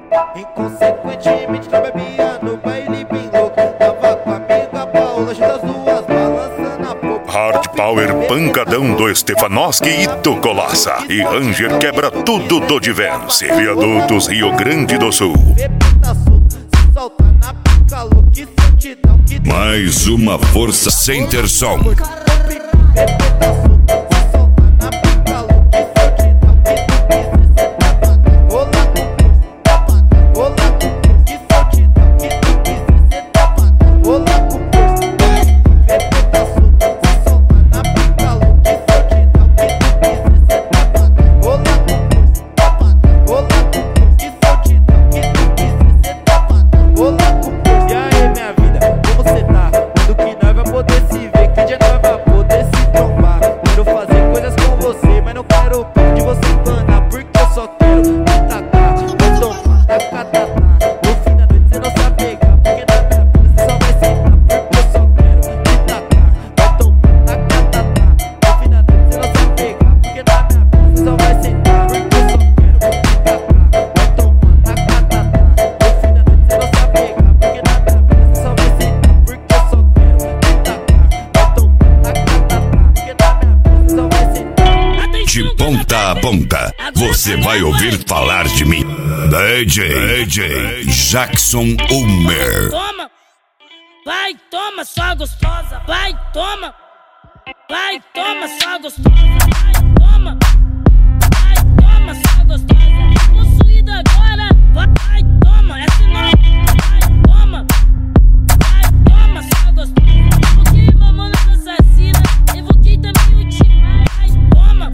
Inconsequentemente não bebia no baile bem louco. Tava com a amiga Paula, junto as duas balançando a boca. Hard Power pancadão do Stefanowski e do Colaça. E Ranger quebra tudo do Divence. Viadutos Rio Grande do Sul. Mais uma força Center Som. De ponta a ponta, você vai ouvir falar de mim. DJ Jackson Ulmer. Vai, toma, só gostosa. Vai, toma, só gostosa. Vai, toma, só gostosa. Possuída agora. Vai, toma, é sinal. Vai, toma, só gostosa. Evoquei mamona assassina, evoquei também o time. Vai, toma.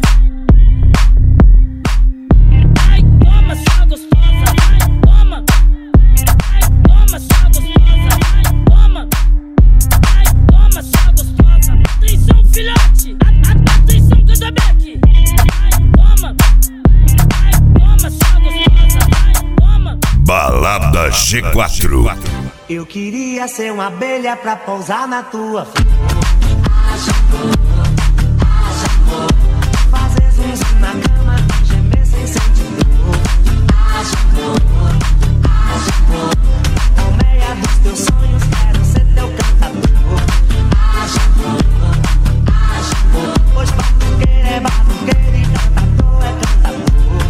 Vai, toma, só gostosa. Vai, toma. Vai, toma, só gostosa. Vai, toma. Vai, toma, só gostosa. Atenção, filhote. Atenção, Casabeck. Vai, toma. Vai, toma, só gostosa. Vai, toma. Balada G4. Eu queria ser uma abelha pra pousar na tua fazer zum na cama, gemer sem sentir dor. Almeia dos teus sonhos, quero ser teu cantador. Pois batuqueiro é batuqueiro e cantador é cantador.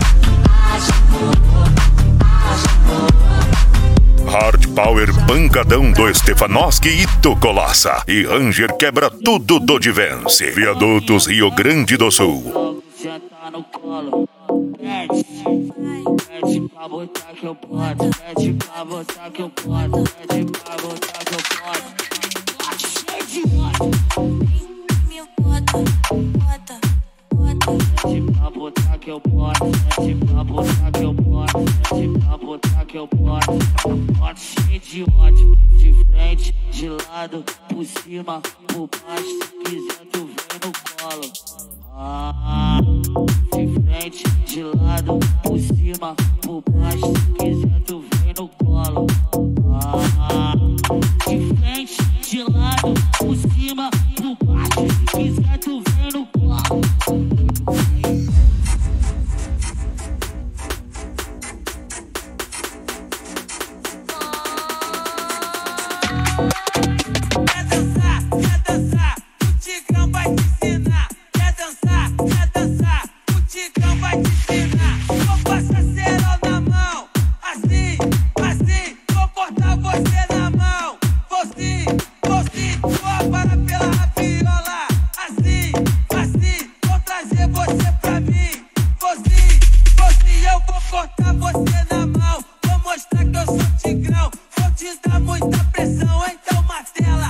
Hard Power pancadão do Stefanowski e do Colaça. E Ranger quebra tudo do Divence. Viadutos Rio Grande do Sul. Senta no colo, mete pra botar que eu boto, mete pra botar que eu boto, mete pra botar que eu boto. Cheio de ódio. Me bota. Mete pra botar que eu boto, mete pra botar que eu boto, mete pra botar que eu boto. Boto cheio de ódio, de frente, de lado, por cima, por baixo. Se quiser tu vem no colo. De frente, de lado, por cima, por baixo. Se quiser tu vem no colo. De frente, de lado, por cima, por baixo. Se quiser tu vem no colo. Quer dançar, o Tigrão vai te ensinar. Quer dançar, o Tigrão vai te ensinar. Vou passar cerol na mão, assim, vou cortar você na mão. Vou sim, vou parar pela rabiola. Assim, vou trazer você pra mim. Vou sim, eu vou cortar você na mão. Vou mostrar que eu sou Tigrão, vou te dar muita pressão. Então martela,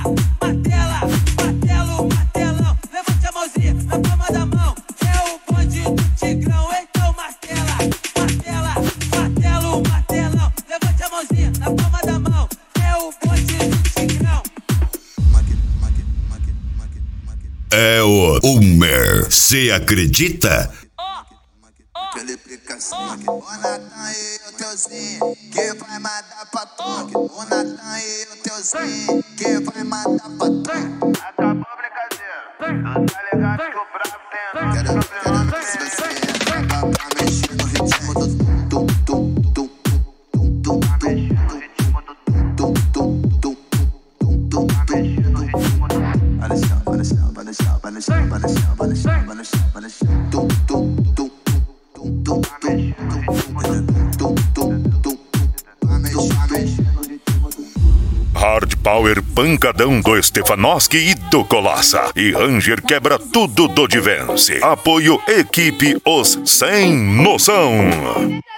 martelão. Levante a mãozinha na palma da mão. É o bonde do Tigrão, então martela, martelão. Levante a mãozinha na palma da mão. É o bonde do Tigrão. É o Ulmer. Cê acredita? O Natan e o teuzinho, que vai mandar pra toque. O Natan e o teuzinho, que vai mandar pra toque. Acabou a brincadeira, tu tá ligado que o brabo tem. Quero ver se você é pra mexer no ritmo do tum. Hard Power Pancadão do Stefanoski e do Colaça. E Ranger quebra tudo do Divence. Apoio Equipe Os Sem Noção.